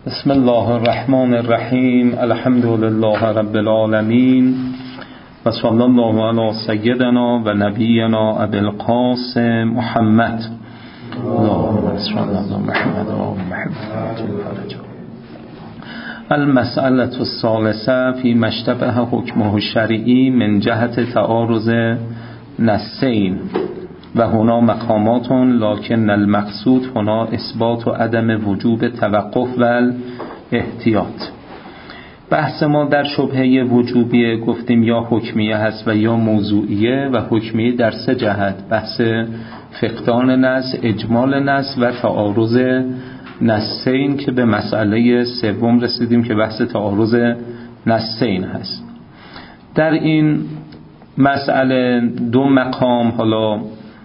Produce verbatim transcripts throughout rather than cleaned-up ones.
بسم الله الرحمن الرحیم. الحمد لله رب العالمین و صلی الله علی سیدنا و نبینا ابی القاسم محمد. اللهم صل علی محمد و آل محمد. المسألة الثالثة فيما اشتبه حكمه الشرعي من جهة تعارض نصين و هنا مقامات لكن المقصود هنا اثبات عدم وجوب توقف و احتیاط. بحث ما در شبهه وجوبیه گفتیم یا حکمیه هست و یا موضوعیه، و حکمیه در سه جهت: بحث فقدان نص، اجمال نص و تعارض نصین، که به مسئله سوم رسیدیم که بحث تعارض نصین هست. در این مسئله دو مقام حالا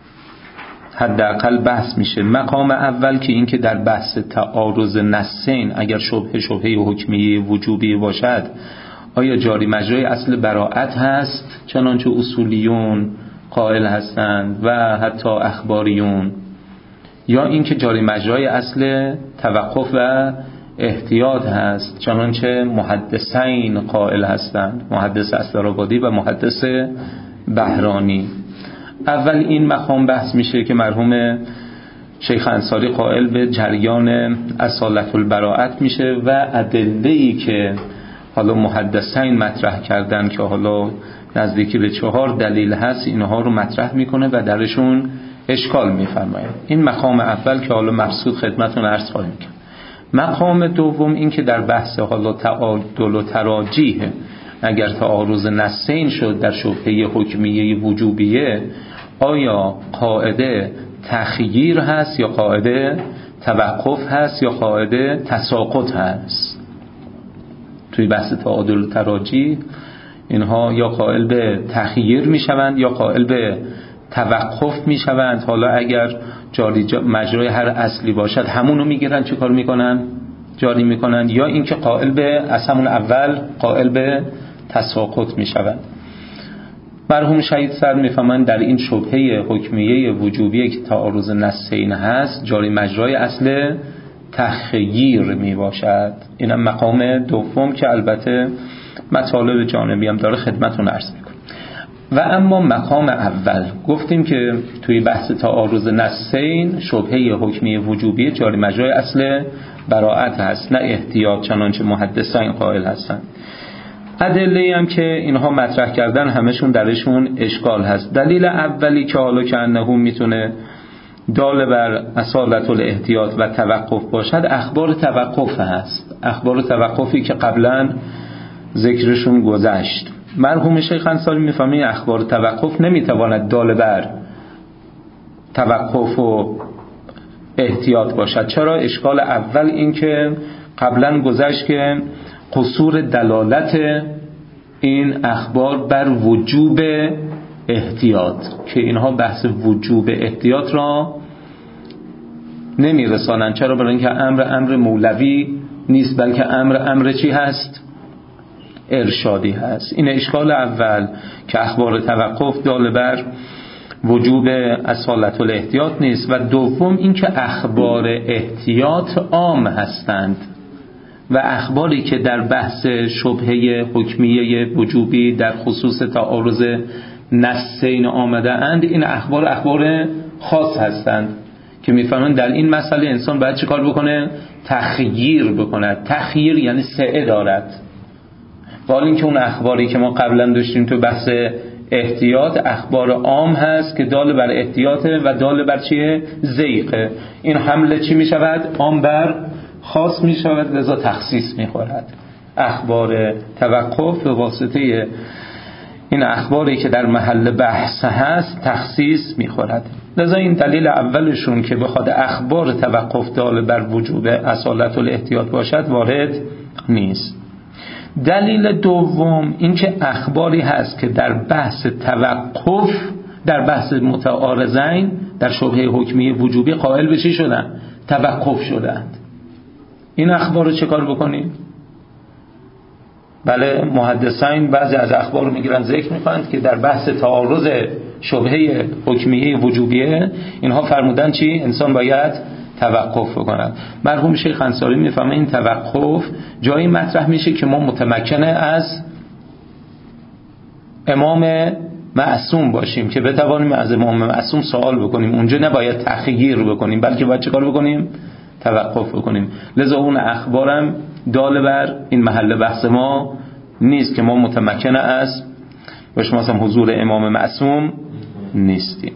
حداقل بحث میشه. مقام اول که این که در بحث تعارض نصین اگر شبهه شبهه حکمیه وجوبی باشد، آیا جاری مجرای اصل براءت هست چنانچه اصولیون قائل هستند و حتی اخباریون، یا این که جاری مجرای اصل توقف و احتیاط هست چنانچه محدثین قائل هستند، محدث اسدآبادی و محدث بهرانی. اول این مقام بحث میشه که مرحوم شیخ انصاری قائل به جریان اصالت البراءت میشه و ادله‌ای که حالا محدثین مطرح کردن که حالا نزدیکی به چهار دلیل هست، اینها رو مطرح میکنه و درشون اشکال میفرماید. این مقام اول که حالا مبسوط خدمتون عرض خواهیم کرد. مقام دوم این که در بحث حالا تعادل و تراجیح، اگر تعارض نصین شد در شبهه حکمیه وجوبیه، آیا قاعده تخییر هست یا قاعده توقف هست یا قاعده تساقط هست؟ توی بحث تعادل و تراجیح اینها یا قائل به تخییر میشوند یا قائل به توقف میشوند. حالا اگر جاری مجرای هر اصلی باشد همونو میگیرن چه کار میکنن؟ جاری میکنن. یا اینکه قائل به از همون اول قائل به تساقط میشوند. مرحوم شهید سر میفهمند در این شبهه حکمیه وجوبیه که تعارض نصین هست، جاری مجرای اصل تخییر میباشد. اینم مقام دوم که البته مطالب جانبی هم داره خدمتون عرض میکنم. و اما مقام اول گفتیم که توی بحث تعارض نصین شبهه حکمیه وجوبیه جاری مجرای اصل براءت هست، نه احتیاط چنانچه محدثین قائل هستند. ادله هم که اینها مطرح کردن همشون درشون اشکال هست. دلیل اولی که حالا که انه میتونه دال بر اصالت الاحتیاط و توقف باشد، اخبار توقف هست. اخبار توقفی که قبلا ذکرشون گذشت. مرحوم شیخ انصاری میفهمه اخبار توقف نمیتواند دال بر توقف و احتیاط باشد. چرا؟ اشکال اول این که قبلا گذشت که قصور دلالت این اخبار بر وجوب احتیاط، که اینها بحث وجوب احتیاط را نمیرسانند. چرا؟ برای اینکه امر امر مولوی نیست، بلکه امر امر چی هست؟ ارشادی هست. این اشکال اول که اخبار توقف دال بر وجوب اصالت الاحتیاط نیست. و دوم این که اخبار احتیاط عام هستند و اخباری که در بحث شبهه حکمیه وجوبی در خصوص تعارض نصین آمده اند، این اخبار اخبار خاص هستند که میفهمن در این مسئله انسان باید چه کار بکنه؟ تخییر بکنه. تخییر یعنی سعه دارد. ولی اینکه اون اخباری که ما قبلا داشتیم تو بحث احتیاط اخبار عام هست که دال بر احتیاطه و دال بر چیه؟ زیقه. این حمله چی می شود؟ عام بر خاص می شود، لذا تخصیص می خورد. اخبار توقف به واسطه این اخباری که در محل بحث هست تخصیص می خورد. لذا این دلیل اولشون که بخواد اخبار توقف دال بر وجوب اصالت الاحتیاط باشد وارد نیست. دلیل دوم این که اخباری هست که در بحث توقف، در بحث متعارضین در شبهه حکمیه وجوبی قائل به چی شدن؟ توقف شدند. این اخبار رو چه کار بکنیم؟ بله، محدثین بعضی از اخبار رو میگیرن ذکر میکنند که در بحث تعارض شبهه حکمیه وجوبیه اینها فرمودن چی؟ انسان باید توقف بکنند. مرحوم شیخ انصاری میفهمه این توقف جایی مطرح میشه که ما متمکن از امام معصوم باشیم که بتوانیم از امام معصوم سوال بکنیم. اونجا نباید تخییر بکنیم بلکه باید چه کار بکنیم؟ توقف بکنیم. لذا اون اخبارم دال بر این محل بحث ما نیست که ما متمکن از و شما مثلا حضور امام معصوم نیستیم.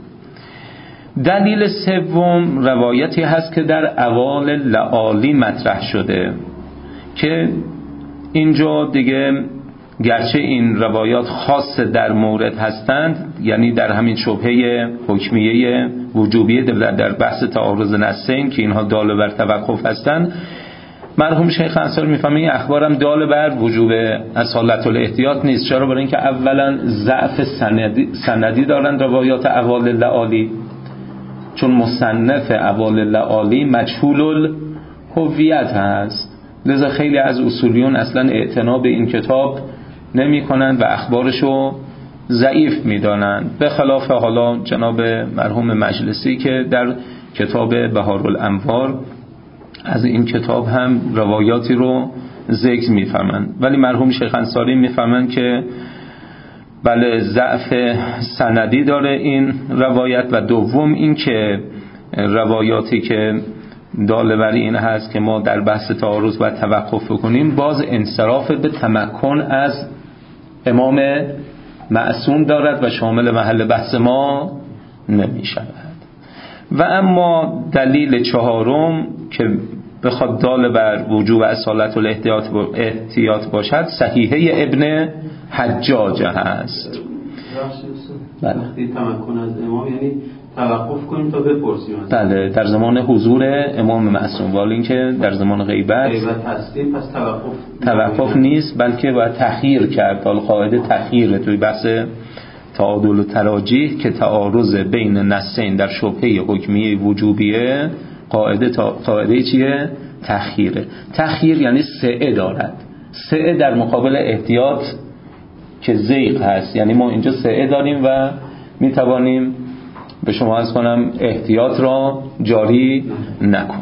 دلیل سوم روایتی هست که در اوال لعالی مطرح شده که اینجا دیگه گرچه این روایات خاص در مورد هستند، یعنی در همین شبهه حکمیه وجوبیه در بحث تعارض نصین که اینها دال بر توقف هستند، مرحوم شیخ انصاری میفهمه این اخبارم دال بر وجوب اصالت الاحتیاط نیست. چرا؟ برای اینکه اولا ضعف سندی, سندی دارند روایات اوال لعالی، چون مصنف اوال لعالی مجهول الهویت هست. لذا خیلی از اصولیون اصلا اعتنا به این کتاب نمی کنند و اخبارشو ضعیف می دانند، به خلاف حالا جناب مرحوم مجلسی که در کتاب بهارالانوار از این کتاب هم روایاتی رو ذکر می فرمند. ولی مرحوم شیخ انصاری می فرمند که بله ضعف سندی داره این روایت، و دوم این که روایاتی که دال بر این هست که ما در بحث تعارض باید توقف کنیم باز انصراف به تمکن از امام معصوم دارد و شامل محل بحث ما نمی شود. و اما دلیل چهارم که بخواد دال بر وجوب اصالت الاحتیاط باشد صحیحه ابن حجاج هست. بله. وقتی تمکن از امام یعنی توقف کنیم تا بپرسیم. بله در زمان حضور امام معصوم، ولی اینکه در زمان غیبت غیبت هستیم پس توقف توقف نیست بلکه باید تخییر کرد. حال قاعده تخییره توی بحث تعادل و تراجیح که تعارض بین نصین در شبهه حکمیه وجوبیه قاعده تا... قاعده چیه؟ تخییره. تخییر یعنی سعه دارد. سعه در مقابل احتیاط که زیغ هست، یعنی ما اینجا سعه داریم و میتوانیم به شما عرض کنم احتیاط را جاری نکنیم.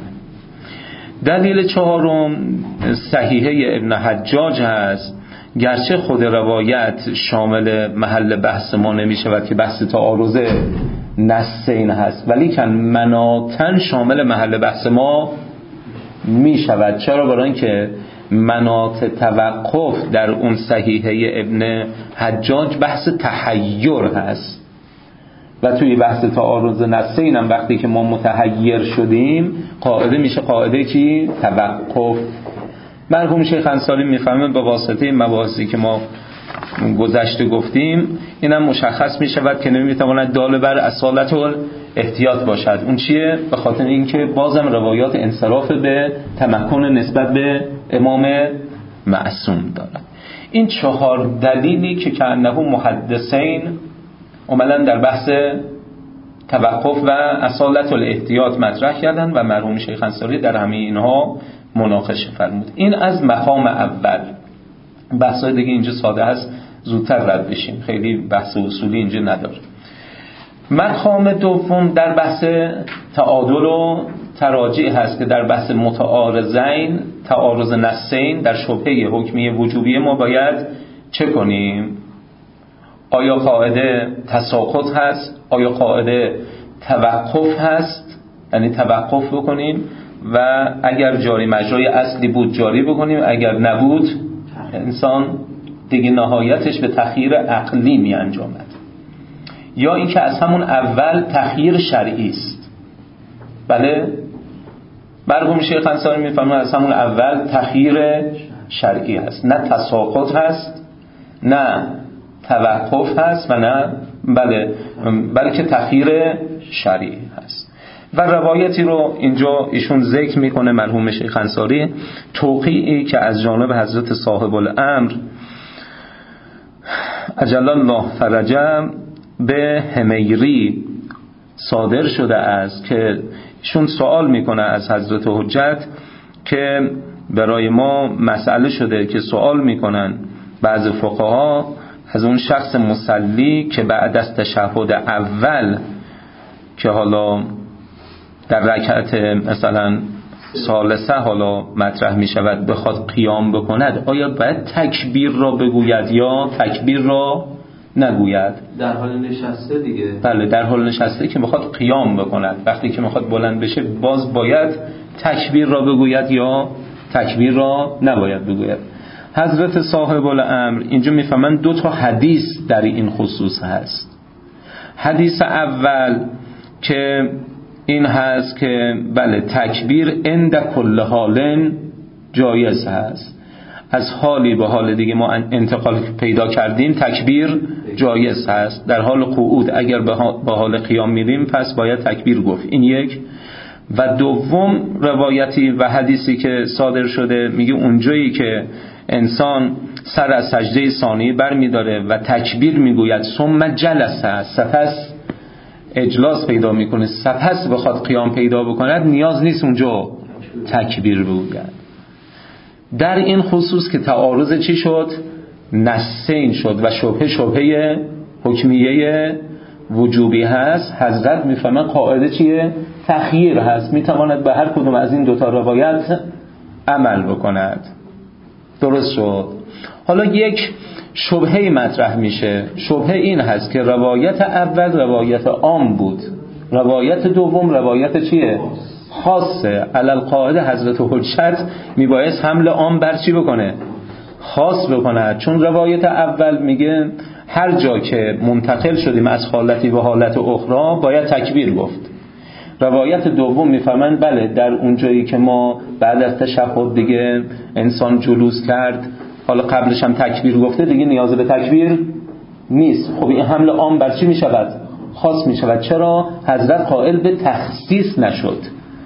دلیل چهارم صحیحه ابن حجاج هست. گرچه خود روایت شامل محل بحث ما نمی شود که بحث تعارض نصین هست، ولی کن مناطن شامل محل بحث ما می شود. چرا؟ برای اینکه مناط توقف در اون صحیحه ابن حجاج بحث تحیر هست و توی بحث تعارض نصین هم وقتی که ما متحیر شدیم قاعده میشه قاعده چی؟ توقف. مرحوم شیخ انصاری میفهمه به واسطه مباحثی که ما گذشته گفتیم اینم مشخص میشود که نمیتواند دال بر اصالت احتیاط باشد. اون چیه؟ به خاطر اینکه بازم روایات انصراف به تمکن نسبت به امام معصوم دارد. این چهار دلیلی که کانه محدثین عملا در بحث توقف و اصالت الاحتیاط مطرح کردن و مرحوم شیخ انصاری در همه اینها مناقشه فرمود. این از مقام اول. بحثای دیگه اینجا ساده هست، زودتر رد بشیم، خیلی بحث اصولی اینجا نداره. مقام دوم در بحث تعادل و تراجیح هست که در بحث متعارضین تعارض نصین در شبهه حکمی وجوبیه ما باید چه کنیم؟ آیا قاعده تساقط هست؟ آیا قاعده توقف هست؟ یعنی توقف بکنیم و اگر جاری مجرای اصلی بود جاری بکنیم، اگر نبود انسان دیگه نهایتش به تخییر عقلی می انجامد، یا اینکه از همون اول تخییر شرعی است. بله مرحوم شیخ انصاری میفهمه از همون اول تخییر شرعی هست، نه تساقط هست نه توقف هست و نه بله بلکه تخییر شرعی هست. و روایتی رو اینجا ایشون ذکر میکنه مرحوم شیخ انصاری، توقیعی که از جانب حضرت صاحب الامر عجل الله فرجه به حمیری صادر شده است که ایشون سوال میکنه از حضرت حجت که برای ما مسئله شده که سوال میکنن بعض فقها از اون شخص مصلی که بعد از تشهد اول که حالا در رکعت مثلا ثالثه حالا مطرح می شود بخواد قیام بکند، آیا باید تکبیر را بگوید یا تکبیر را نگوید؟ در حال نشسته دیگه. بله در حال نشسته که بخواد قیام بکند، وقتی که بخواد بلند بشه باز باید تکبیر را بگوید یا تکبیر را نباید بگوید؟ حضرت صاحب الامر اینجا میفهمن دو تا حدیث در این خصوص هست. حدیث اول که این هست که بله تکبیر عند کل حال جایز هست، از حالی به حال دیگه ما انتقال پیدا کردیم تکبیر جایز هست. در حال قعود اگر به حال قیام میریم پس باید تکبیر گفت. این یک. و دوم روایتی و حدیثی که صادر شده میگه اونجایی که انسان سر از سجده ثانی بر میداره و تکبیر میگوید ثم جلسه، سپس اجلاس پیدا میکنه، سپس بخواد قیام پیدا بکند، نیاز نیست اونجا تکبیر بگوید. در این خصوص که تعارض چی شد؟ نسین شد و شبهه شبهه حکمیه وجوبی هست. حضرت میفهمن قاعده چیه؟ تخییر هست، میتواند به هر کدوم از این دوتا روایت عمل بکند. درست شد. حالا یک شبهه مطرح میشه. شبهه این هست که روایت اول روایت عام بود، روایت دوم روایت چیه؟ خاصه. علل قاعده حضرت حجت میبایست حمل عام بر چی بکنه؟ خاص بکنه. چون روایت اول میگه هر جا که منتقل شدیم از حالتی به حالت اخرى باید تکبیر گفت. روایت دوم میفهمن بله در اون جایی که ما بعد از تشهد دیگه انسان جلوس کرد، حالا قبلش هم تکبیر گفته، دیگه نیاز به تکبیر نیست. خب این حمل عام بر چی میشود؟ خاص میشود. چرا؟ حضرت قائل به تخصیص نشد،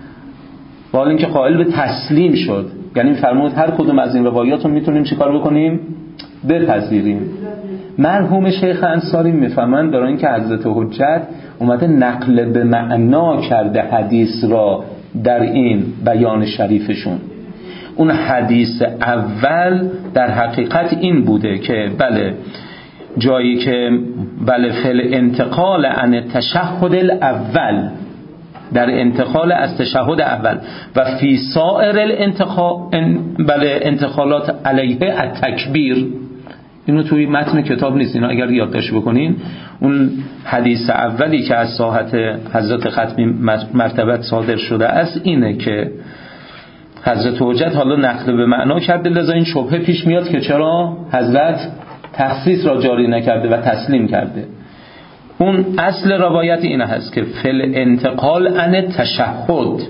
با اینکه قائل به تسلیم شد. یعنی فرمود هر کدوم از این روایات رو میتونیم چیکار بکنیم؟ بپذیریم. مرحوم شیخ انصاری میفهمن برای اینکه حضرت حجت اومده نقل به معنا کرده حدیث را در این بیان شریفشون. اون حدیث اول در حقیقت این بوده که بله جایی که بله فل انتقال عن تشهد الاول، در انتقال از تشهد اول و فی سائر الانتقال بله انتقالات علیه التکبیر، اینو توی متن کتاب نیست، اینا اگر یادداشت بکنین اون حدیث اولی که از ساحت حضرت ختمی مرتبت صادر شده است اینه که حضرت حجت حالا نقل به معنا کرده، لذا این شبهه پیش میاد که چرا حضرت تخصیص را جاری نکرده و تسلیم کرده. اون اصل روایت این هست که فل انتقال عن تشهد،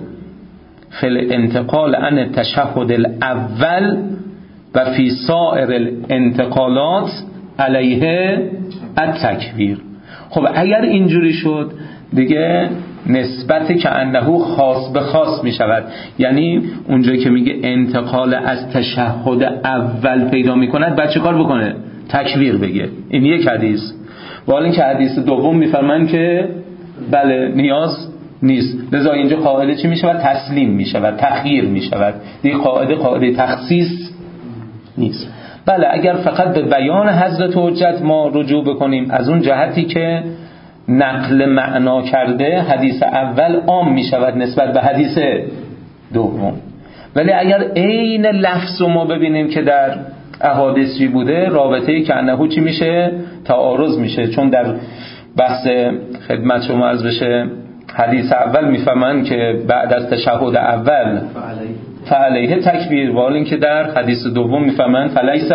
فل انتقال عن تشهد الاول و فی سائر الانتقالات علیه التکبیر. خب اگر اینجوری شد دیگه نسبت که انه خاص به خاص می شود، یعنی اونجایی که میگه انتقال از تشهد اول پیدا می کند بعد چه کار بکنه؟ تکبیر بگه. این یک حدیث. ولی اینکه حدیث دوم میفرمان که بله نیاز نیست، لذا اینجا قاعده چی می شود؟ تسلیم می شود، تخییر می شود. دیگه قاعده قاعده تخصیص نیست. بله اگر فقط به بیان حضرت حجت ما رجوع بکنیم از اون جهتی که نقل معنا کرده، حدیث اول عام می شود نسبت به حدیث دوم. ولی اگر عین لفظ رو ما ببینیم که در احادیثی بوده، رابطه‌ای که انهو چی میشه؟ تعارض میشه. چون در بحث خدمت شما عرض بشه حدیث اول میفهمن که بعد از تشهد اول فعلیه تکبیر، ولی اینکه در حدیث دوم میفهمن فلیس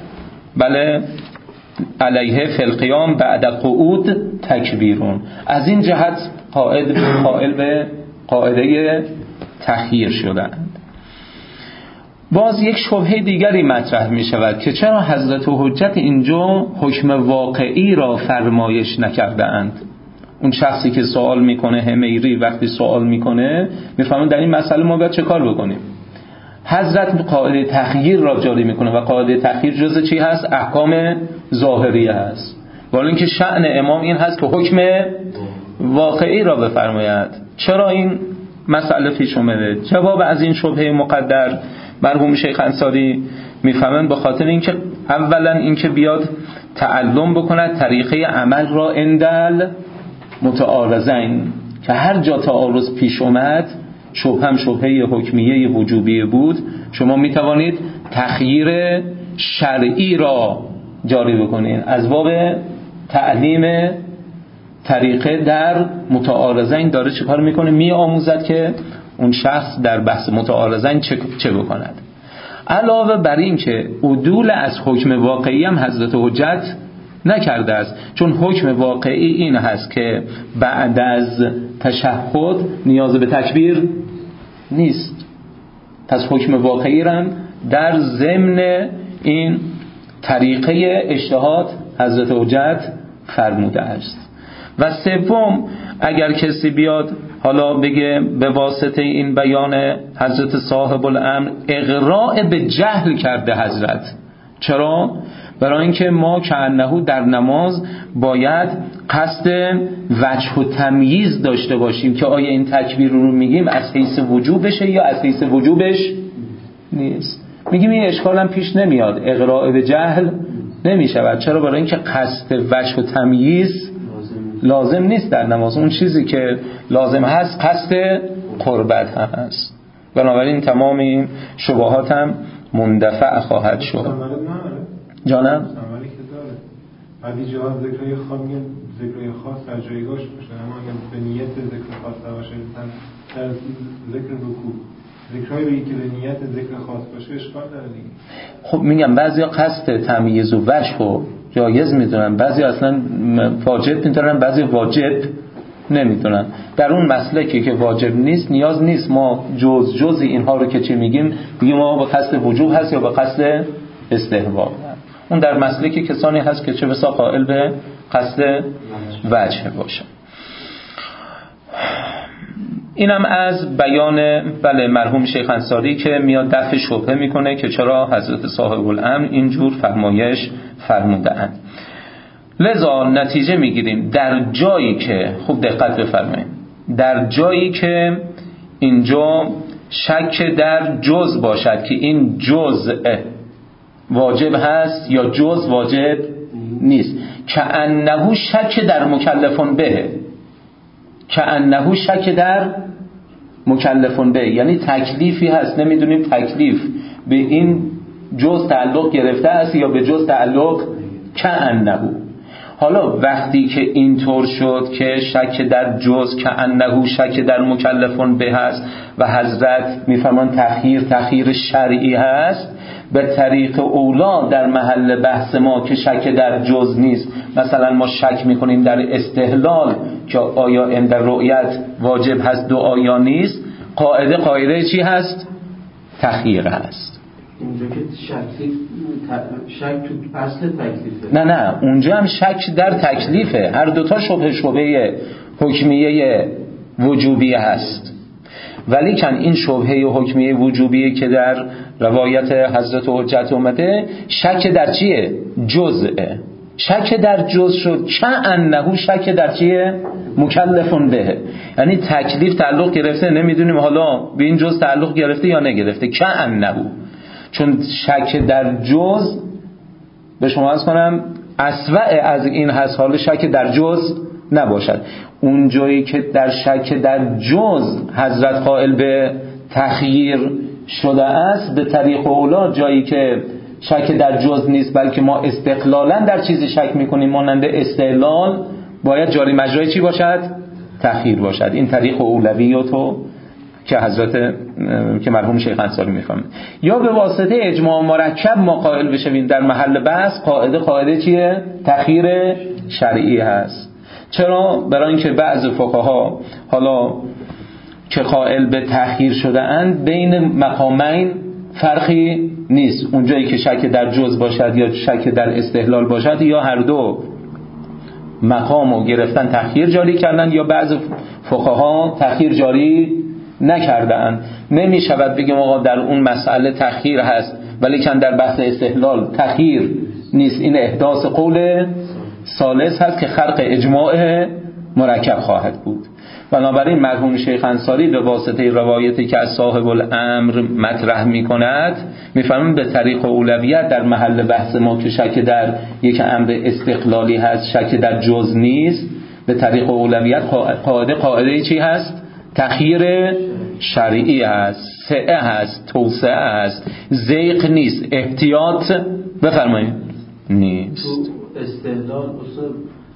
بله علیه فی القیام بعد قعود تکبیرون. از این جهت قائل قائل به قاعده تخییر شدند. باز یک شبهه دیگری مطرح می شود که چرا حضرت حجت اینجا حکم واقعی را فرمایش نکرده اند. اون شخصی که سوال میکنه، حمیری وقتی سوال میکنه میفهمه در این مسئله ما باید چه کار بکنیم. حضرت قاعده تخییر را جاری میکنه و قاعده تخییر جزء چی هست؟ احکام ظاهریه هست. ولی اینکه شأن امام این هست که حکم واقعی را بفرماید. چرا این مسئله پیش اومده؟ جواب از این شبهه مقدر مرحوم شیخ انصاری میفهمن به خاطر اینکه اولا اینکه بیاد تعلم بکند طریقه عمل را اندل متعارضین، که هر جا تعارض پیش اومد، شبه هم شبهه حکمیه وجوبی بود، شما می توانید تخییر شرعی را جاری بکنید. از باب تعلیم طریقه در متعارضین داره چه کار میکنه؟ می آموزد که اون شخص در بحث متعارضین چه, چه بکند. علاوه بر این که عدول از حکم واقعی هم حضرت حجت نکرده است، چون حکم واقعی این هست که بعد از تشهد نیاز به تکبیر نیست. پس حکم واقعی هم در ضمن این طریقه اجتهاد حضرت حجت فرموده است. و سوم، اگر کسی بیاد حالا بگه به واسطه این بیان حضرت صاحب الامر اغراء به جهل کرده حضرت. چرا؟ برای اینکه ما کأنه در نماز باید قصد وجه و تمییز داشته باشیم که آیا این تکبیر رو میگیم از حیث وجوبشه یا از حیث وجوبش نیست. میگیم این اشکال هم پیش نمیاد، اغراء به جهل نمیشود. چرا؟ برای اینکه قصد وجه و تمییز لازم نیست در نماز. اون چیزی که لازم هست قصد قربت هم هست. بنابراین تمام این شبهات هم مندفع خواهد شد. جانم؟ عملی که داره. بعدی جهات ذکرهای خاص میگن ذکرهای خاص در جایگاهش باشه، اما اگر به نیت ذکر خاص باشه در ذکر رکوع ذکرهای بگی که به نیت ذکر خاص باشه اشکال داره دیگه. خب میگم بعضی قصد تمییز و وجه رو جایز میدونن، بعضی اصلا واجب میدونن، بعضی واجب نمیدونن. در اون مسلکی که واجب نیست نیاز نیست ما جز جز اینها رو که چی میگیم بگیم ما به قصد وجوب هست یا به قصد استحباب. اون در مسلکی کسانی هست که چه بسا قائل به قصد وجه باشه. اینم از بیان بله مرحوم شیخ انصاری که میاد دفع شبهه میکنه که چرا حضرت صاحب الامر اینجور فرمایش فرمودند. لذا نتیجه میگیریم در جایی که خوب دقت بفرمایید، در جایی که اینجا شک در جز باشد که این جزء واجب هست یا جز واجب نیست، که انه شک در مکلفون به، که انه شک در مکلفون به، یعنی تکلیفی هست نمیدونیم تکلیف به این جز تعلق گرفته است یا به جز تعلق که انه. حالا وقتی که اینطور شد که شک در جز که انه شک در مکلفون به هست و حضرت میفرمان تخییر تخییر شرعی هست، به طریق اولا در محل بحث ما که شک در جز نیست، مثلا ما شک میکنیم در استحلال که آیا این در رؤیت واجب هست دو آیا نیست، قاعده قاعده چی هست؟ تخییر هست. اونجا که شک شک تو اصل تکلیفه. نه نه اونجا هم شک در تکلیفه. هر دوتا شبه شبه حکمیه وجوبیه هست، ولی کن این شبهه حکمیه وجوبیه که در روایت حضرت حجت اومده شک در چیه؟ جزءه. شک در جز شد که انه شک در چیه؟ مکلفون به، یعنی تکلیف تعلق گرفته، نمیدونیم حالا به این جز تعلق گرفته یا نگرفته، که انه. چون شک در جز به شما از کنم اسوأ از این هست، حال شک در جز نباشد. اون جایی که در شک در جز حضرت قائل به تخییر شده است، به طریق اولا جایی که شک در جز نیست بلکه ما استقلالا در چیزی شک میکنیم مانند استقلال، باید جاری مجرای چی باشد؟ تخییر باشد. این طریق اولویاتو که حضرت که مرحوم شیخ انصاری میفهمه. یا به واسطه اجماع مرکب ما قائل بشویم در محل بحث قاعده قاعده چیه؟ تخییر شرعی هست. چرا؟ برای اینکه بعض فقها حالا که قائل به تخییر شده اند بین مقامین فرقی نیست، اونجایی که شک در جز باشد یا شک در استحلال باشد، یا هر دو مقامو گرفتن تخییر جاری کردن، یا بعض فقها تخییر جاری نکردن. نمی شود بگیم آقا در اون مسئله تخییر هست ولی کن در بحث استحلال تخییر نیست. این احداث قول ثالث هست که خرق اجماع مرکب خواهد بود. بنابراین مرحوم شیخ انصاری به واسطه روایتی که از صاحب الامر مطرح می کند میفهمیم به طریق اولویت در محل بحث ما که شک در یک امر استقلالی هست، شک در جز نیست، به طریق اولویت قاعده قاعده چی هست؟ تخییر شرعی هست، سعه هست، توسعه هست، ضیق نیست، احتیاط بفرمایید نیست. استدلال اصلا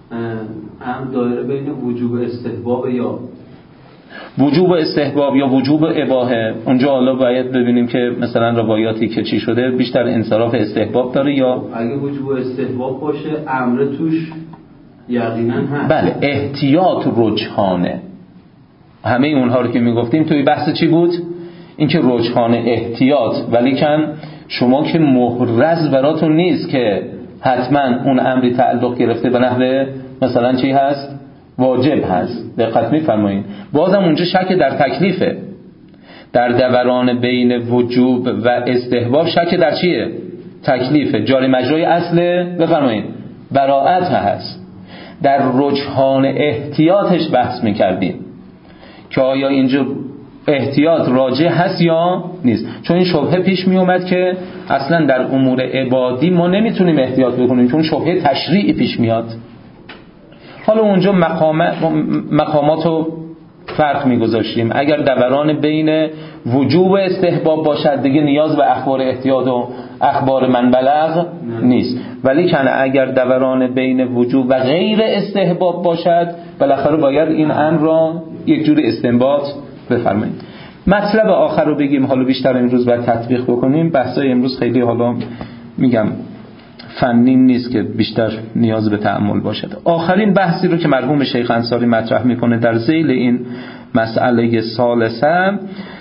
هم دایره بین وجوب استحباب یا وجوب استحباب یا وجوب اباحه. اونجا حالا باید ببینیم که مثلا روایاتی که چی شده بیشتر انصراف استحباب داره یا اگه وجوب استحباب باشه امر توش یقینا هست. بله احتیاط رجحانه. همه اونها رو که میگفتیم توی بحث چی بود؟ این که رجحانه احتیاط، ولیکن شما که محرز براتون نیست که حتما اون امری تعلق گرفته به نحوه مثلا چی هست؟ واجب هست. دقت می‌فرمایید. بازم اونجا شک در تکلیفه. در دوران بین وجوب و استحباب شک در چیه؟ تکلیفه. جاری مجرای اصل بفرمایید براءت هست. در رجحان احتیاطش بحث می‌کردیم که آیا اینجا احتیاط راجع هست یا نیست. چون این شبهه پیش می اومد که اصلا در امور عبادی ما نمیتونیم احتیاط بکنیم چون شبهه تشریعی پیش میاد. حالا اونجا مقامات مقامات رو فرق میگذاشتیم. اگر دوران بین وجوب و استحباب باشد دیگه نیاز به اخبار احتیاط و اخبار من بلغ نیست، ولی کنه اگر دوران بین وجوب و غیر استحباب باشد بالاخره باید این امر را یک جوری استنباط بفرمایید. مطلب آخر رو بگیم، حالا بیشتر امروز باید تطبیق بکنیم. بحثای امروز خیلی حالا میگم فنی نیست که بیشتر نیاز به تأمل باشد. آخرین بحثی رو که مرحوم شیخ انصاری مطرح میکنه در ذیل این مسئله ثالثه،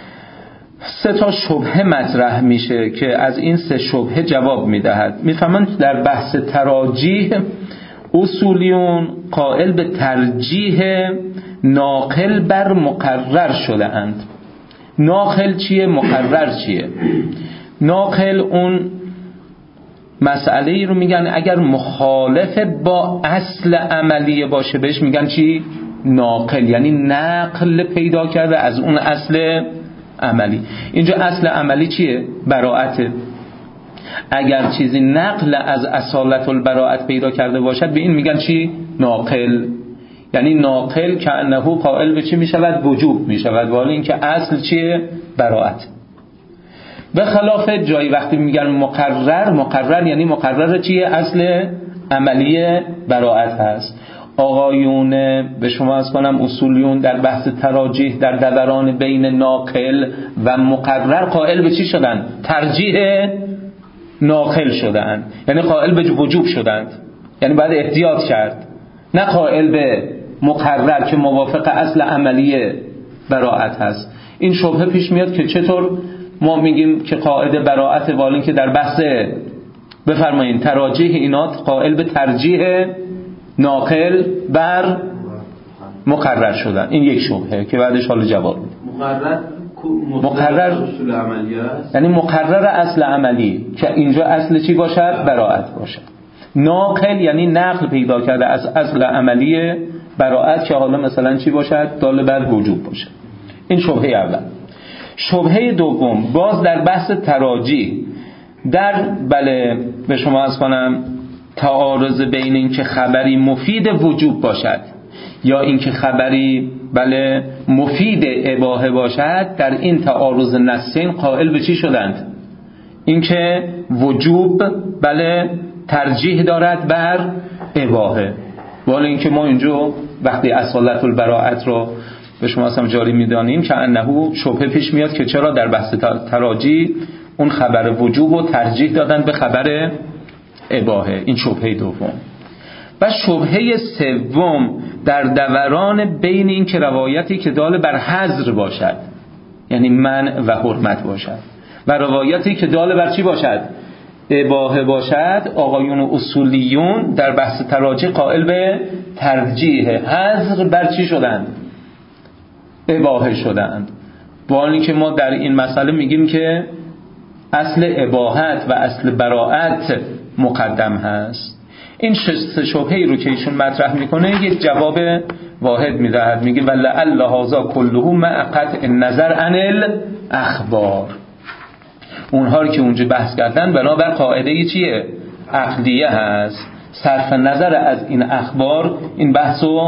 سه تا شبهه مطرح میشه که از این سه شبهه جواب میدهد. میفهمند در بحث تراجیح اصولیون قائل به ترجیح ناقل بر مقرر شده اند. ناقل چیه؟ مقرر چیه؟ ناقل اون مسئله ای رو میگن اگر مخالف با اصل عملیه باشه بهش میگن چی؟ ناقل، یعنی نقل پیدا کرده از اون اصل عملی. اینجا اصل عملی چیه؟ براءته. اگر چیزی نقل از اصالت البراءت پیدا کرده باشد به این میگن چی؟ ناقل. یعنی ناقل که انه قائل به چی میشود؟ وجوب میشود، ولی این که اصل چیه؟ براءت. به خلاف جایی وقتی میگن مقرر، مقرر یعنی مقرر چیه؟ اصل عملی براءت هست. آقایون به شما از کنم اصولیون در بحث تراجیح در دوران بین ناقل و مقرر قائل به چی شدن؟ ترجیح ناقل شدن، یعنی قائل به وجوب شدند، یعنی باید احتیاط کرد، نه قائل به مقرر که موافق اصل عملی براءت هست. این شبهه پیش میاد که چطور ما میگیم که قاعده براءت والین که در بحث بفرمایین تراجیح اینات قائل به ترجیح ناقل بر مقرر شدن. این یک شبهه که بعدش حال جواب میده. مقرر مقرر اصول عملیه است، یعنی مقرر اصل عملی که اینجا اصل چی باشد؟ براءت باشد. ناقل یعنی نقل پیدا کرده از اصل عملی براءت که حالا مثلا چی باشد؟ دال بر وجوب باشد. این شبهه اول. شبهه دوم باز در بحث تراجیح در بله به شما از کنم تعارض بین این که خبری مفید وجوب باشد یا این که خبری بله مفید اباحه باشد، در این تعارض نصین قائل به چی شدند؟ این که وجوب بله ترجیح دارد بر اباحه، ولی این که ما اینجا وقتی اصالت البراءت رو به شما اصلا جاری میدانیم که انه شبهه پیش میاد که چرا در بحث تراجیح اون خبر وجوب رو ترجیح دادن به خبر اباحه. این شبهه دوم. و شبهه سوم در دوران بین این که روایتی که دال بر حظر باشد یعنی منع و حرمت باشد و روایتی که دال بر چی باشد؟ اباحه باشد، آقایون اصولیون در بحث تراجیح قائل به ترجیح حظر بر چی شدند؟ اباحه شدند. با اینکه که ما در این مسئله میگیم که اصل اباحت و اصل براءت مقدم هست. این سه شبهه‌ای رو که ایشون مطرح میکنه یک جواب واحد میدهد، میگه ولعل هذا كله مع قطع النظر عن الاخبار. اونها رو که اونجا بحث کردن بنابر قاعده چیه؟ عقلیه هست. صرف نظر از این اخبار این بحثو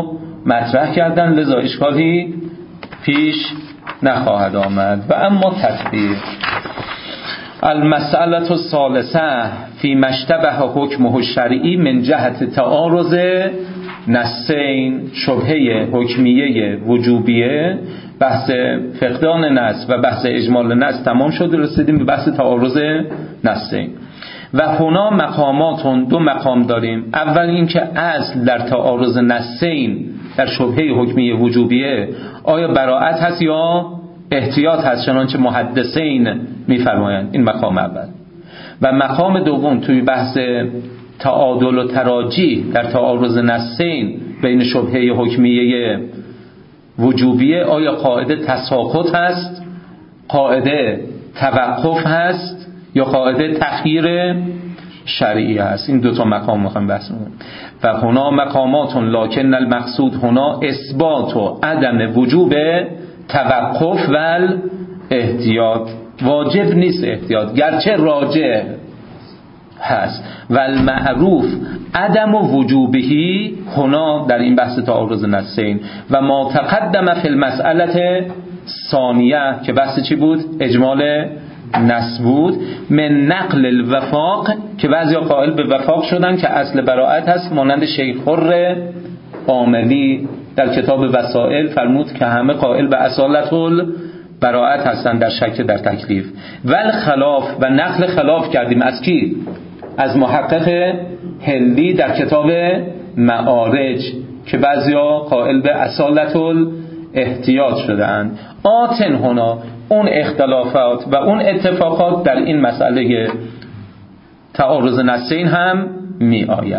مطرح کردن، لذا اشکالی پیش نخواهد آمد. و اما تطبیق المسئله الثالثه فی مشتبه حکمه الشرعی من جهت تعارض نصین، شبهه حکمیه وجوبیه، بحث فقدان نص و بحث اجمال نص تمام شد، رسیدیم به بحث تعارض نصین. و هنا مقاماتون، دو مقام داریم. اول این که اصل در تعارض نصین در شبهه حکمیه وجوبیه آیا براءت هست یا احتیاط هست، چنانچه محدثین میفرمایند. این مقام اول. و مقام دوم توی بحث تعادل و تراجیح در تعارض نصین بین شبهه حکمیه وجوبیه آیا قاعده تساقط هست، قاعده توقف هست یا قاعده تخییر شرعی هست. این دوتا مقام میخوایم بحث کنیم. و هنا مقامات لکن المقصود هنا اثبات و عدم وجوب توقف و احتیاط. واجب نیست احتیاط، گرچه راجع هست. و المعروف عدم وجوبهی هنا در این بحث تعارض نصین. و ما تقدم فی المسئله ثانیه که بحث چی بود؟ اجمال نص بود. من نقل الوفاق که بعضی قائل به وفاق شدن که اصل براءت هست، مانند شیخ حر عاملی در کتاب وسائل فرمود که همه قائل به اصالت البراءت هستند در شک در تکلیف. ول خلاف و نقل خلاف کردیم از کی؟ از محقق هندی در کتاب معارج که بعضیا قائل به اصالت الاحتیاط شدند. آتن هنا اون اختلافات و اون اتفاقات در این مسئله تعارض نصین هم می آید.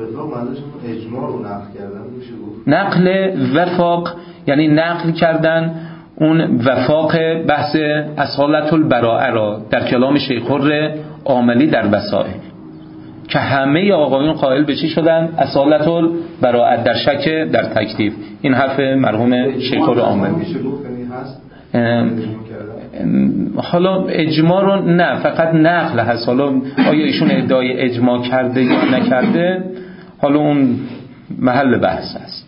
نقل وفاق یعنی نقل کردن اون وفاق بحث اصالت البراءه را در کلام شیخ حر عاملی در وسائل که همه آقایون قائل به چی شدن؟ اصالت البراءه در شک در تکلیف. این حرف مرحوم شیخ حر عاملی. حالا اجماع رو نه، فقط نقل هست. حالا آیا ایشون ادعای اجماع کرده یا نکرده حالا اون محل بحث است.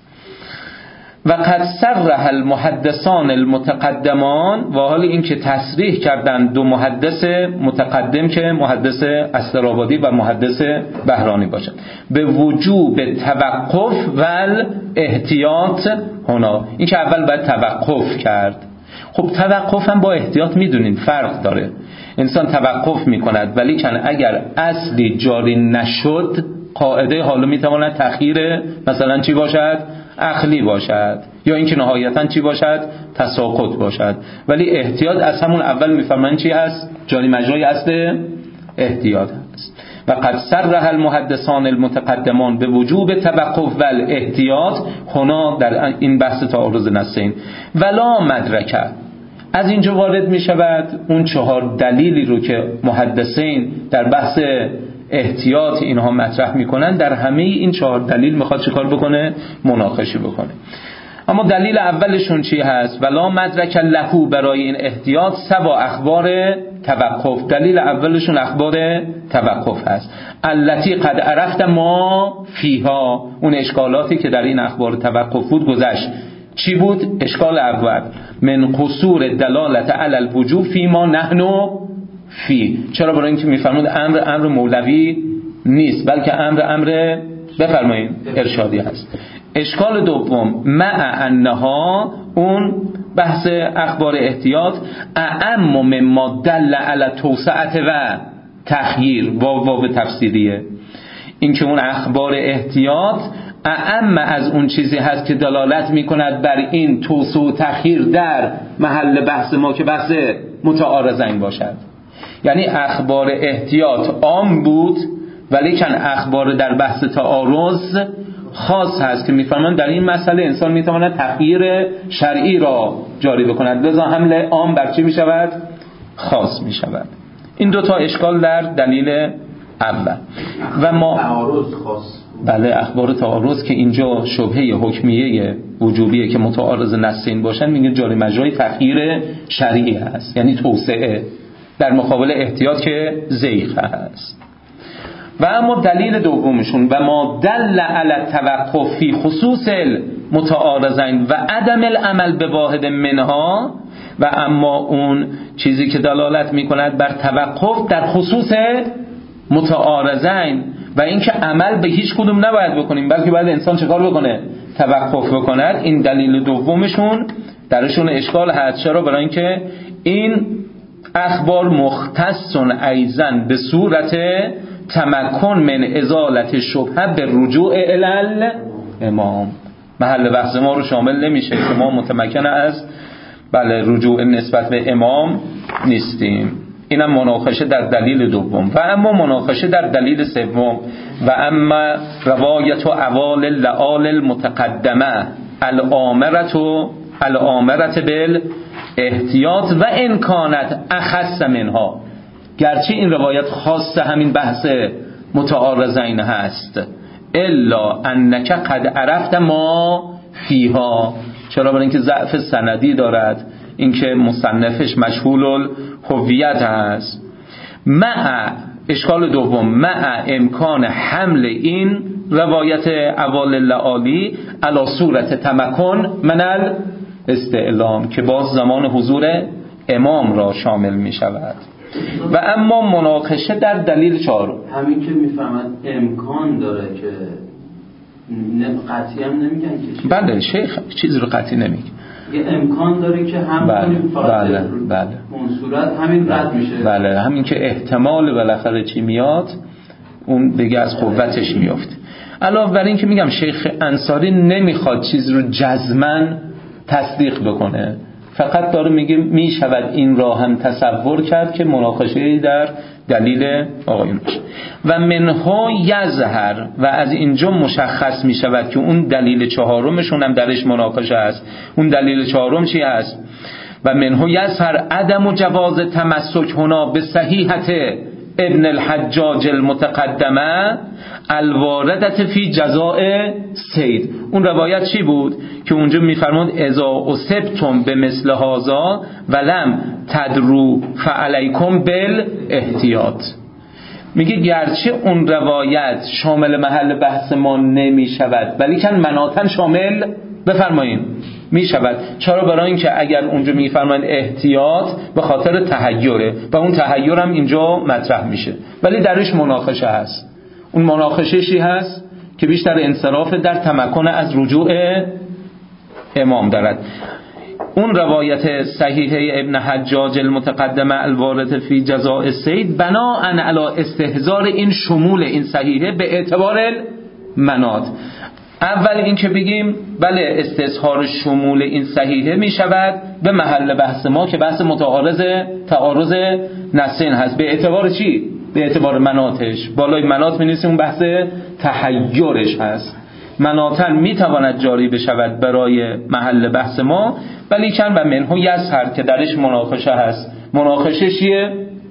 و قد صرح المحدثان المتقدمان و حال این که تصریح کردن دو محدث متقدم که محدث استرابادی و محدث بهرانی باشد به وجوب توقف و احتیاط هنا. این که اول باید توقف کرد. خب توقف هم با احتیاط میدونین فرق داره. انسان توقف میکند ولی کن اگر اصلی جاری نشد قاعده حالا میتواند تخییر مثلا چی باشد؟ عقلی باشد یا اینکه نهایتا چی باشد؟ تساقط باشد. ولی احتیاط از همون اول میفهمن چی هست؟ جاری مجرای اصل احتیاط هست. و قد صرح المحدثان المتقدمان به وجوب توقف و احتیاط هنا در این بحث تعارض نصین. ولا مدرکه از اینجا وارد می شود اون چهار دلیلی رو که محدثین در بحث احتیاط اینها مطرح میکنن، در همه این چهار دلیل میخواد چیکار بکنه؟ مناقشه بکنه. اما دلیل اولشون چی هست؟ ولا مدرک لهو برای این احتیاط سوا اخبار توقف. دلیل اولشون اخبار توقف هست. التی قد عرفت ما فیها، اون اشکالاتی که در این اخبار توقف بود گذشت. چی بود؟ اشکال اول من قصور دلالت علی الوجوب فی ما نحن فی. چرا؟ برای اینکه میفرمود امر امر مولوی نیست بلکه امر امر بفرمایید ارشادی هست. اشکال دوم مع انها، اون بحث اخبار احتیاط اعم مما دل علی توسعه و تخییر واو واو تفسیریه. این که اون اخبار احتیاط اعم از اون چیزی هست که دلالت میکند بر این توسعه و تخییر در محل بحث ما که بحث متعارضین باشد. یعنی اخبار احتیاط عام بود ولیکن اخبار در بحث تعارض خاص هست که میفهمن در این مسئله انسان میتواند تغییر شرعی را جاری بکند، لذا حمله عام بر چی میشود؟ خاص میشود. این دو تا اشکال در دلیل اول. و ما تعارض خاص، بله اخبار تعارض که اینجا شبهه حکمیه وجوبیه که متعارض نصین باشن میگه جاری مجرای تغییر شرعی هست، یعنی توسعه در مقابل احتیاط که زیغ هست. و اما دلیل دومشون و ما دل علی التوقف فی خصوص المتعارضین و عدم العمل به واحد منها، و اما اون چیزی که دلالت میکند بر توقف در خصوص متعارضین و اینکه عمل به هیچ کدوم نباید بکنیم بلکه باید انسان چه کار بکنه؟ توقف بکند. این دلیل دومشون درشون اشکال هست. چرا؟ برای اینکه این اخبار مختص ایضا به صورت تمکن من ازالت شبهه به رجوع الی امام. محل بحث ما رو شامل نمیشه که ما متمکن از بله رجوع نسبت به امام نیستیم. اینم مناقشه در دلیل دوم. و اما مناقشه در دلیل سوم و اما روایت و اول لعال المتقدمه الامرت و الامرت بال احتیاط و امکانت اخص منها، گرچه این روایت خاص همین بحث متعارضین هست، الا انک قد عرفت ما فیها. چرا؟ برای اینکه ضعف سندی دارد، اینکه مصنفش مجهول الهویت هست. مع اشکال دوم مع امکان حمل این روایت اول اللعالی علی صورت تمکن من الاستعلام که باز زمان حضور امام را شامل می شود. و اما مناقشه در دلیل چهارم، همین که میفهمد امکان داره که قطعی هم نمیگن که بله شیخ چیزی رو قطعی نمیگه، یه امکان داره که هم بله کنیم فقط بله بله اون صورت همین رد میشه. بله همین که احتمال بالاخره چی میاد اون دیگه از قوتش میفته. علاوه بر این که میگم شیخ انصاری نمیخواد چیز رو جزماً تصدیق بکنه، فقط داره میگه میشود این را هم تصور کرد که مناقشه در دلیل آقایون باشه. و منها یظهر و از اینجا مشخص میشود که اون دلیل چهارمشون هم درش مناقشه است. اون دلیل چهارم چی است؟ و منها یظهر عدم جواز تمسک هنا به صحیحت ابن الحجاج المتقدمه الواردت فی جزاء سید. اون روایت چی بود که اونجا میفرماد اذا اصبتم به مثل هذا ولم تدرو فعلیکم بالاحتیاط. میگه گرچه اون روایت شامل محل بحث ما نمی شود ولی کن مناطن شامل بفرمایین می شود. چرا؟ برای اینکه اگر اونجا می فرمایند احتیاط به خاطر تحیره و اون تحیر هم اینجا مطرح میشه، ولی درش مناقشه هست. اون مناقشه چی هست؟ که بیشتر انصراف در تمکن از رجوع امام دارد. اون روایت صحیحه ابن حجاج المتقدمه الوارد فی جزاء سید بناء علی استحضار این شمول این صحیحه به اعتبار منات. اول این که بگیم بله استظهار شمول این صحیحه می شود به محل بحث ما که بحث متعارض تعارض نصین هست. به اعتبار چی؟ به اعتبار مناتش. بالای منات می نیستیم اون بحث تحیرش هست. مناتن می تواند جاری بشود برای محل بحث ما، ولی کن و منهو یظهر که درش مناقشه هست. مناقشه چیه؟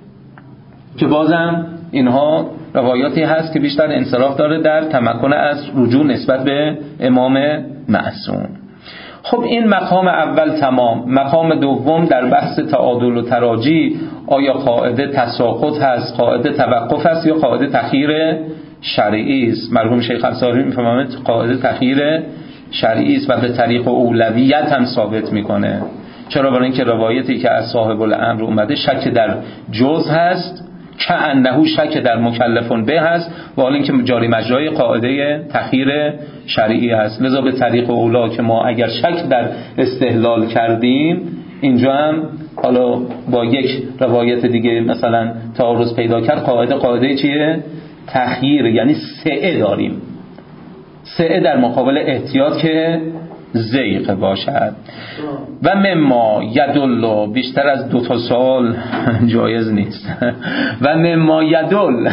که بازم اینها روایاتی هست که بیشتر انصراف داره در تمکن از رجوع نسبت به امام معصوم. خب این مقام اول تمام. مقام دوم در بحث تعادل و تراجی، آیا قاعده تساقط هست، قاعده توقف هست یا قاعده تخییر شرعی است؟ مرحوم شیخ انصاری میفهمه قاعده تخییر شرعی است و به طریق اولویت هم ثابت میکنه. چرا؟ برای اینکه روایتی که از صاحب الامر اومده شک در جز هست که انه شک در مکلفون به هست و حالا اینکه جاری مجرای قاعده تخییر شرعی هست. لذا به طریق اولا که ما اگر شک در استحلال کردیم اینجا هم حالا با یک روایت دیگه مثلا تعارض پیدا کرد، قاعده قاعده چیه؟ تخییر، یعنی سعه داریم، سعه در مقابل احتیاط که زیغ باشد. و مما یدل، بیشتر از دو تا سوال جایز نیست. و مما یدل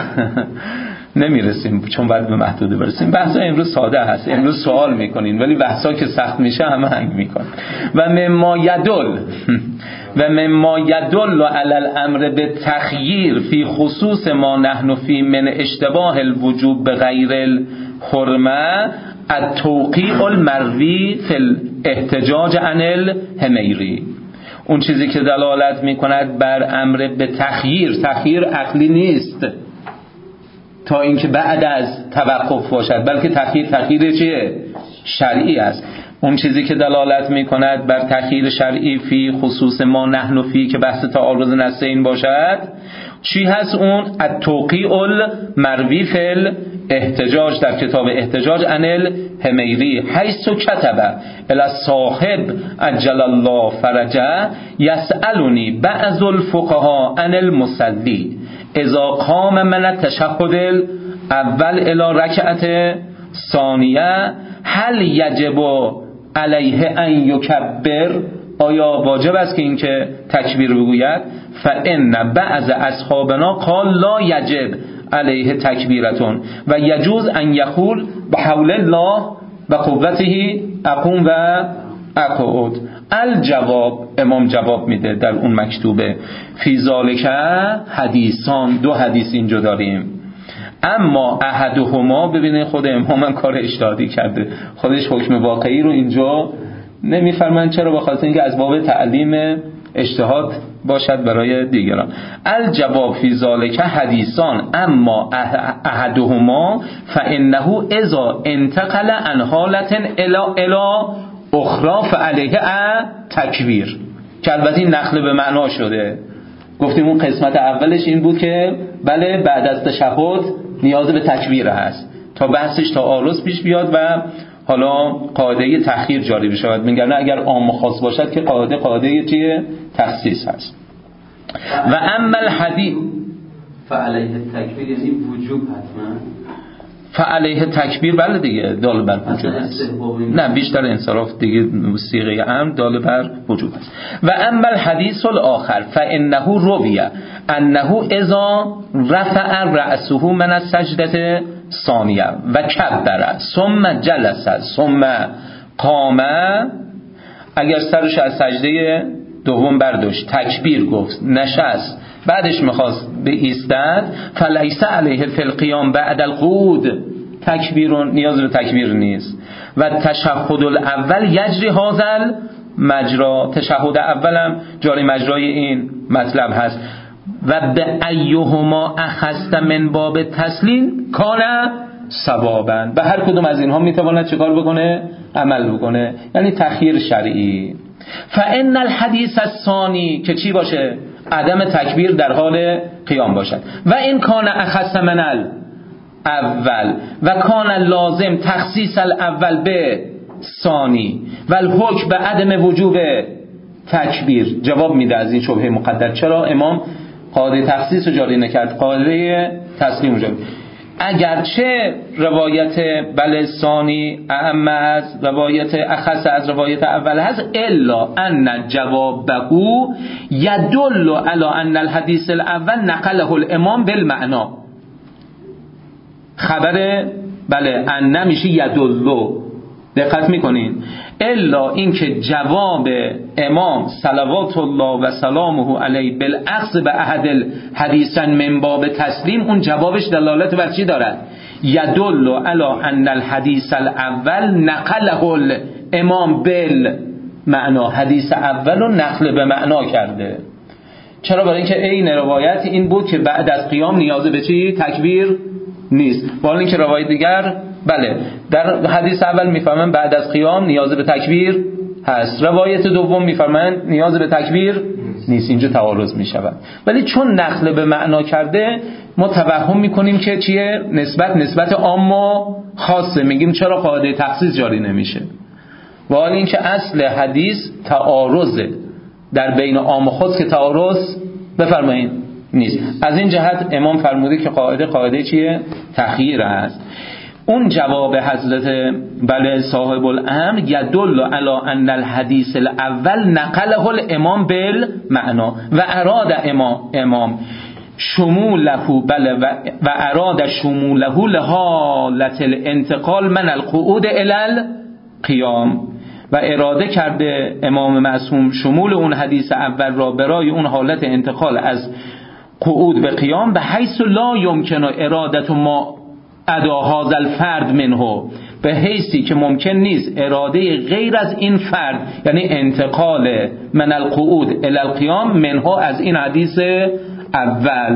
نمیرسیم چون باید به محدوده برسیم. بحثا امروز ساده هست، امروز سوال میکنین ولی بحثا که سخت میشه همه هنگ میکن. و مما یدل و مما یدل علی الامر به تخییر فی خصوص ما نحن فی من اشتباه الوجوب به غیر الحرمه التوقیع المروی فی الاحتجاج عن الحمیری. اون چیزی که دلالت میکند بر امر به تخییر، تخییر عقلی نیست، تا اینکه بعد از توقف باشد، بلکه تأخیر تأخیر چیه؟ شرعی است. اون چیزی که دلالت میکند بر تأخیر شرعی فی خصوص ما نحن فی که بحث تعارض نصین باشد چی هست؟ اون التوقیع المروی فی الاحتجاج در کتاب احتجاج عن الحمیری حیث کتب الی صاحب عجل الله فرجه یسألونی بعض الفقهاء عن المصلی اذا قام من التشهد الاول الی رکعت ثانیه هل یجب علیه ان یکبر، آیا واجب است که این که تکبیر بگوید؟ فان بعض اصحابنا قال لا یجب علیه تکبیرتون و یجوز ان یقول بحول الله و قوته اقوم و اقعد. الجواب، امام جواب میده در اون مکتوبه فی ذالک حدیثان، دو حدیث اینجا داریم. اما احدهما، ببینید خود امام کار اجتهادی کرده، خودش حکم واقعی رو اینجا نمیفرمن. چرا؟ بخاطر اینکه از باب تعلیم اجتهاد باشد برای دیگران. الجواب فی ذالک حدیثان اما احدهما فانه اذا انتقل عن حالت الی الی اخرى فعلیه تکبیر، که البته این نقل به معنا شده. گفتیم اون قسمت اولش این بود که بله بعد از تشهد نیاز به تکبیر هست تا بحثش تعارض پیش بیاد و حالا قاعده تأخیر جاری بشود. میگن اگر عام و خاص باشد که قاعده قاعده چیه؟ تخصیص هست. و اما الحدیث فعلیه تکبیر یعنی وجوب حتما. فعلیه تکبیر بله دیگه دال بر وجوب است. نه بیشتر انصراف دیگه صیغه امر دال بر وجوب است. و اما الحدیث الاخر فانه روی انه اذا رفع رأسه من السجده ثانیه و کبر ثم جلس ثم قام، اگر سرش از سجده دوم برداشت تکبیر گفت نشست بعدش میخواست به ایستاد فلیس علیه فی القیام بعد القعود تکبیر، نیاز به تکبیر نیست. و تشهد الاول یجری هذا مجرا، تشهد اولم جاری مجرای این مطلب هست. و به ایهما اخذت من باب تسلیم کان ثوابا، به هر کدوم از اینها میتواند چیکار بکنه؟ عمل بکنه، یعنی تأخیر شرعی. فان الحدیث الثانی که چی باشه؟ عدم تکبیر در حال قیام باشد. و این کان اخذت من الاول و کان لازم تخصیص الاول به ثانی و الحکم به عدم وجوب تکبیر. جواب میده از این شبهه مقدر. چرا امام قاعده تخصیص رو جاری نکرد، قاعده تسلیم رو جاری؟ اگرچه روایت بل ثانی اهم از روایت اخص از روایت اول هست، الا ان جوابه یدل علی ان الحدیث الاول نقله الامام بالمعنا. خبر بله ان نمیشه یدلو، دقت میکنین؟ الا اینکه جواب امام صلوات الله و سلامه علیه بالاخذ به احد الحدیثن من باب تسلیم، اون جوابش دلالت بر چی دارد؟ یدل علی ان الحدیث الاول نقله الامام بالمعنا، حدیث اول رو نقل به معنا کرده. چرا؟ برای اینکه این روایت این بود که بعد از قیام نیاز به چی؟ تکبیر نیست. با اینکه روایت دیگر بله در حدیث اول میفهمن بعد از قیام نیاز به تکبیر هست، روایت دوم میفهمن نیاز به تکبیر نیست. اینجا تعارض میشود. ولی چون نقل به معنا کرده ما توهم میکنیم که چیه؟ نسبت نسبت عام و خاصه. میگیم چرا قاعده تخصیص جاری نمیشه؟ و حال اینکه اصل حدیث تعارضه در بین عام و خاص، که تعارض بفرمایید نیست. از این جهت امام فرموده که قاعده قاعده چیه؟ تخییر است. اون جواب حضرت بله صاحب الامر یدل علی ان الحدیث الاول نقله الامام بالمعنا و اراد امام امام شموله بله و اراد شموله لحالت الانتقال من القعود الی القیام، و اراده کرده امام معصوم شمول اون حدیث اول را برای اون حالت انتقال از قعود به قیام، به حیث لا یمکن ارادت ما ادا هذا الفرد منه، به حیثی که ممکن نیست اراده غیر از این فرد، یعنی انتقال من القعود الی القیام منه از این حدیث اول،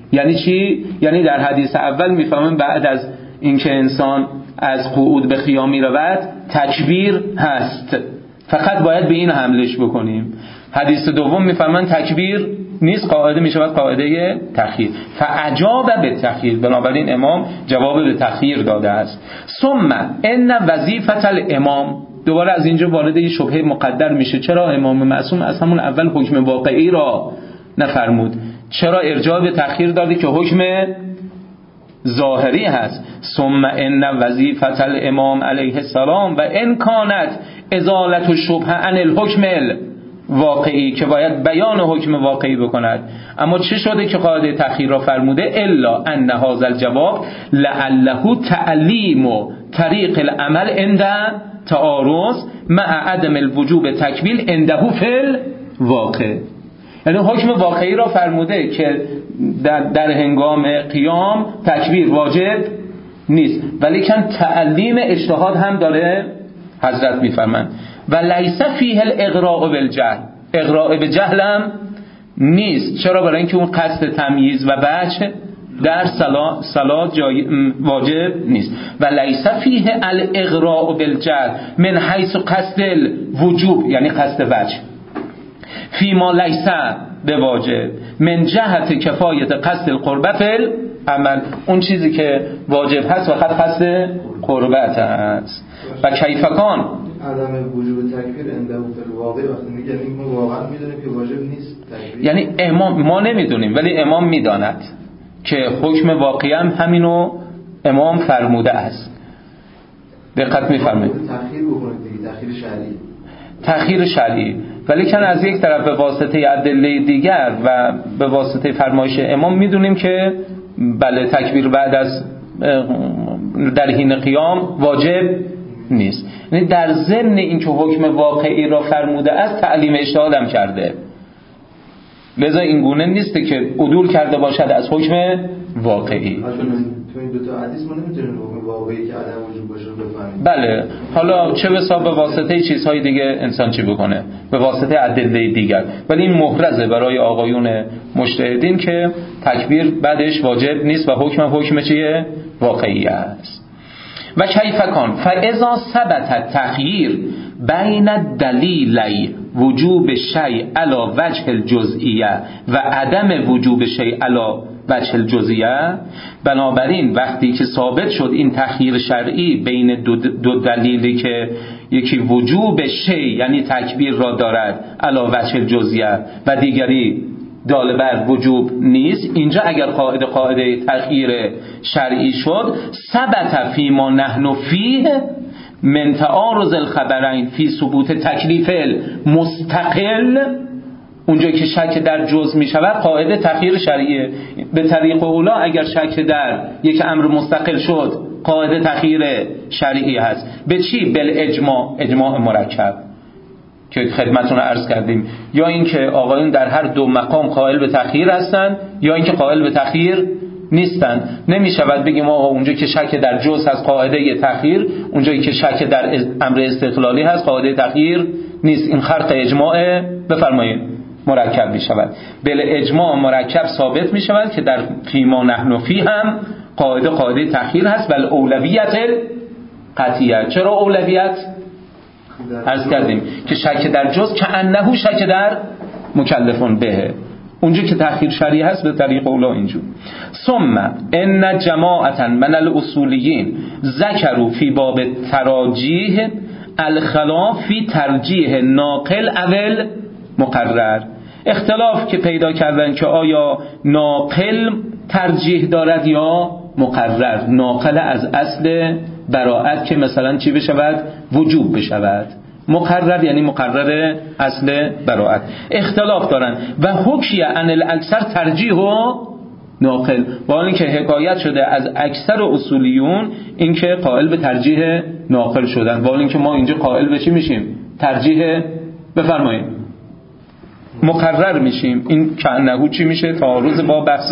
یعنی چی؟ یعنی در حدیث اول میفهمیم بعد از اینکه انسان از قعود به قیام میرود تکبیر هست، فقط باید به این حملش بکنیم. حدیث دوم میفهمن تکبیر نیست، قاعده میشود قاعده تخییر. فعجاب به تخییر، بنابراین امام جواب به تخییر داده است. ثم ان وظیفه الامام، دوباره از اینجا وارد یه شبهه مقدر میشه، چرا امام معصوم از همون اول حکم واقعی را نفرمود؟ چرا ارجاع به تخییر داده که حکم ظاهری هست؟ ثم ان وظیفه الامام علیه السلام و ان کانت ازالت الشبهه عن الحکم واقعی، که باید بیان حکم واقعی بکند. اما چه شده که قاعده تخییر را فرموده؟ الا ان هذا الجواب لعله تعلیم و طریق العمل عند تعارض مع عدم الوجوب تکمیل عنده فی الواقع. یعنی حکم واقعی را فرموده که در, در هنگام قیام تکبیر واجب نیست، ولی کن تعلیم اجتهاد هم داره. حضرت میفرمند و لیس فیه الاغراء بالجهل، اغراء به جهل هم نیست. چرا؟ برای اینکه اون قصد تمییز و بچه در صلات جای واجب نیست. و لیس فیه الاغراء بالجهل من حیث قصد الوجوب، یعنی قصد وجه، فیما لیس به واجب من جهت کفایت قصد القربت العمل، اون چیزی که واجب هست فقط قصد قربت هست. و کیفکان عدم وجوب تکبیر عنده فی الواقع، وقتی میگه یعنی ما واقعا میدونیم که واجب نیست تکبیر، یعنی امام ما نمیدونیم ولی امام میداند که حکم واقعی هم همینو امام فرموده است. دقت میفرمایید. تأخیر بکنید دیگه، تأخیر شرعی، تأخیر شرعی، ولی کن از یک طرف به واسطه ادله دیگر و به واسطه فرمایش امام میدونیم که بله تکبیر بعد از در حین قیام واجب نیست. یعنی در ضمن اینکه حکم واقعی را فرموده است تعلیم اجتهاد هم کرده، لذا این گونه نیست که عدول کرده باشد از حکم واقعی. تو این دو تا حدیث ما نمیتونیم حکم واقعی که عدم وجود باشه رو بفهمیم. بله، حالا چه بسا به واسطه چیزهای دیگه انسان چی بکنه، به واسطه ادله دیگر، ولی این محرزه برای آقایون مجتهدین که تکبیر بعدش واجب نیست و حکم حکم چیه؟ واقعی است. و کیف کان فاذا ثبت التخییر بین الدلیلی وجوب شیء علی وجه الجزئیه و عدم وجوب شیء علی وجه الجزئیه، بنابراین وقتی که ثابت شد این تخییر شرعی بین دو, دو دلیلی که یکی وجوب شیء یعنی تکبیر را دارد علی وجه الجزئیه و دیگری دال بر وجوب نیست، اینجا اگر قاعده قاعده تخییر شرعی شد ثبت فی ما نحن فیه من تعارض الخبرین فی ثبوت تکلیف مستقل، اونجا که شک در جزء می شود قاعده تخییر شرعیه. به طریق اولا اگر شک در یک امر مستقل شد قاعده تخییر شرعی هست. به چی؟ بالاجماع، اجماع مرکب که خدمتتون عرض کردیم، یا اینکه آقایون در هر دو مقام قائل به تخییر هستند یا اینکه قائل به تخییر نیستند. نمی شود بگیم آقا اونجا که شک در جزء هست قاعده تخییر، اونجایی که شک در امر استقلالی هست قاعده تخییر نیست. این خرق اجماع بفرمایید مرکب می شود. بل اجماع مرکب ثابت می شود که در فیما نحن فی هم قاعده قاعده تخییر هست، بل اولویت قطعیه. چرا اولویت؟ عرض کردیم که شک در جزء که انه شک در مکلفون بهه، اونجا که تأخیر شرعی هست به طریق اولا اینجور. ثم ان جماعتا من الاصولیین ذکروا فی باب تراجیح الخلاف فی ترجیح ناقل اول مقرر، اختلاف که پیدا کردن که آیا ناقل ترجیح دارد یا مقرر، ناقل از اصل براءت که مثلا چی بشود؟ وجوب بشود. مقرر یعنی مقرر اصل براءت. اختلاف دارن و حکیه ان الاکثر ترجیح و ناقل، با اینکه حکایت شده از اکثر اصولیون اینکه قائل به ترجیح ناقل شدن، با اینکه ما اینجا قائل به چی میشیم؟ ترجیح بفرمایید مقرر میشیم. این کنهو چی میشه؟ تعارض با بحث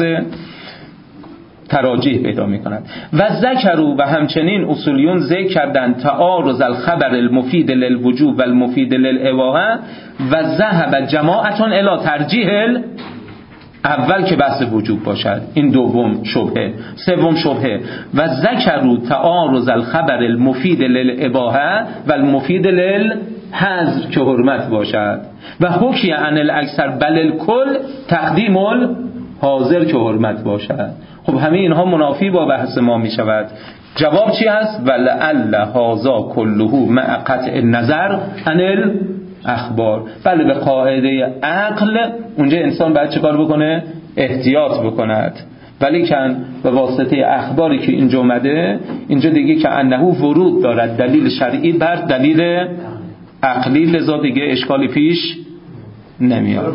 تراجیح پیدا میکند. و ذکروا و همچنین اصولیون ذکر کردند تعارض الخبر المفید للوجوب و المفید للاباحه و ذهب جماعتون الی ترجیح اول که بحث وجوب باشد، این دوم شبهه. سوم شبهه و ذکروا تعارض الخبر المفید للاباحه و المفید للحظر که حرمت باشد و حکی عن الاکثر بل الکل تقدیم الحاضر که حرمت باشد. خب همه اینها منافی با بحث ما می شود. جواب چی هست؟ ولعل هذا کله مع قطع النظر عن الاخبار. بله به قاعده عقل اونجا انسان باید چه کار بکنه؟ احتیاط بکند، ولی کن به واسطه اخباری که اینجا اومده اینجا دیگه که انه ورود دارد دلیل شرعی بر دلیل عقلی، لذا دیگه اشکالی پیش نمیاد.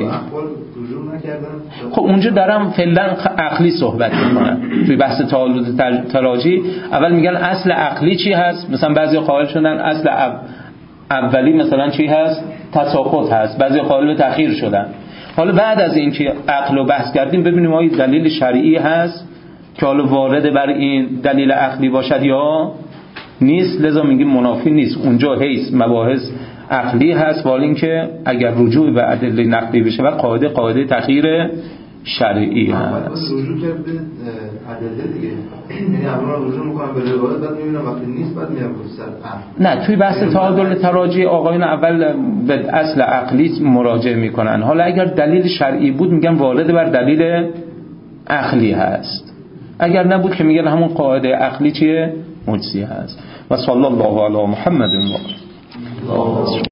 خب اونجا دارم فعلا عقلی صحبت میکنم. توی بحث تعارض تراجی اول میگن اصل عقلی چی هست؟ مثلا بعضی قائل شدن اصل اولی مثلا چی هست؟ تساقط هست. بعضی قائل به تأخیر شدن. حالا بعد از این که عقل رو بحث کردیم ببینیم آیا دلیل شرعی هست که حالا وارد بر این دلیل عقلی باشد یا نیست. لذا میگیم منافی نیست. اونجا حیث مباحث عقلی هست، ولی اینکه اگر رجوع به ادله نقلی بشه و قاعده قاعده تغییر شرعی هست. رجوع کرد به ادله دیگه، یعنی اولا رجوع میکنم به روایت، بعد میبینم وقتی نیست بعد میام به سر. نه، توی بحث تعادل تراجی آقایون اول به اصل عقلی مراجعه میکنن. حالا اگر دلیل شرعی بود میگن وارد بر دلیل عقلی هست، اگر نبود که میگن همون قاعده عقلی چیه؟ مجزی هست. و صلی الله علی محمد و